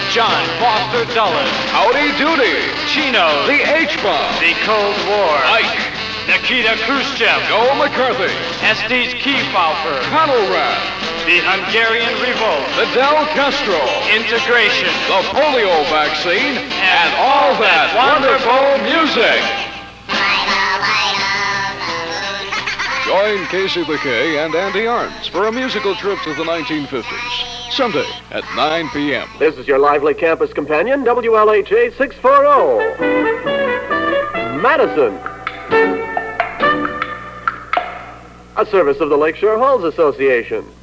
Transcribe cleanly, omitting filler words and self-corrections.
John Foster Dulles, Howdy Doody, Chino, the H-Bomb, the Cold War, Ike, Nikita Khrushchev, Joe McCarthy, Estes Kefauver, Conrad, the Hungarian Revolt, Fidel Castro, integration, the polio vaccine, and all that wonderful music. Join Casey the K and Andy Arns for a musical trip to the 1950s. Sunday at 9 p.m. This is your lively campus companion, WLHA 640. Madison. A service of the Lakeshore Halls Association.